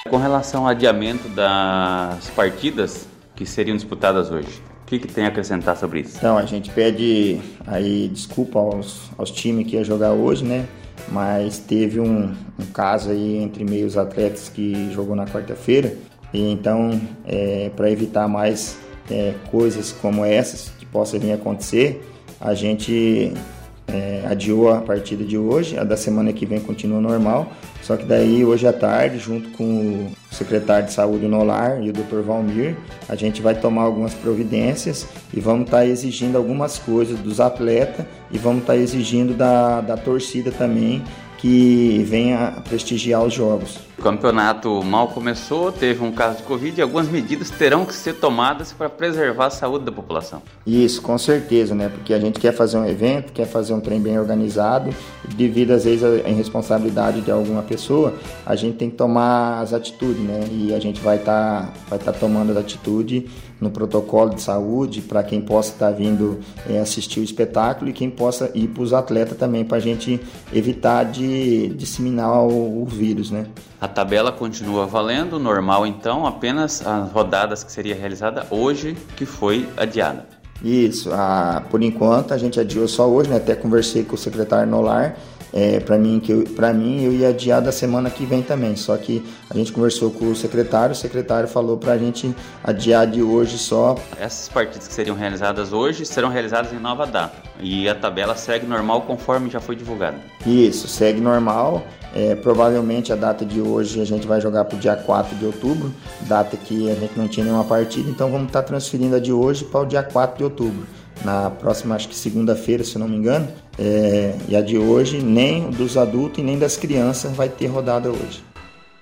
Com relação ao adiamento das partidas que seriam disputadas hoje, o que tem a acrescentar sobre isso? Então, a gente pede aí desculpa aos times que ia jogar hoje, né? Mas teve um caso aí entre meios atletas que jogou na quarta-feira. E então, para evitar mais coisas como essas que possam vir a acontecer, a gente adiou a partida de hoje, a da semana que vem continua normal, só que daí hoje à tarde, junto com o secretário de saúde Nolar e o Dr. Valmir, a gente vai tomar algumas providências e vamos estar exigindo algumas coisas dos atletas e vamos estar exigindo da torcida também que venha prestigiar os jogos. O campeonato mal começou, teve um caso de Covid e algumas medidas terão que ser tomadas para preservar a saúde da população. Isso, com certeza, né? Porque a gente quer fazer um evento, quer fazer um trem bem organizado e devido às vezes à irresponsabilidade de alguma pessoa, a gente tem que tomar as atitudes, né? E a gente vai estar tomando as atitudes no protocolo de saúde para quem possa estar vindo assistir o espetáculo e quem possa ir para os atletas também, para a gente evitar de disseminar o vírus, né? A tabela continua valendo, normal então, apenas as rodadas que seria realizada hoje, que foi adiada. Isso, por enquanto a gente adiou só hoje, né? Até conversei com o secretário Nolar, para mim eu ia adiar da semana que vem também, só que a gente conversou com o secretário falou para a gente adiar de hoje só. Essas partidas que seriam realizadas hoje serão realizadas em nova data e a tabela segue normal conforme já foi divulgada. Isso, segue normal. Provavelmente a data de hoje a gente vai jogar para o dia 4 de outubro, data que a gente não tinha nenhuma partida, então vamos estar transferindo a de hoje para o dia 4 de outubro. Na próxima, acho que segunda-feira, se não me engano, e a de hoje, nem dos adultos e nem das crianças vai ter rodada hoje.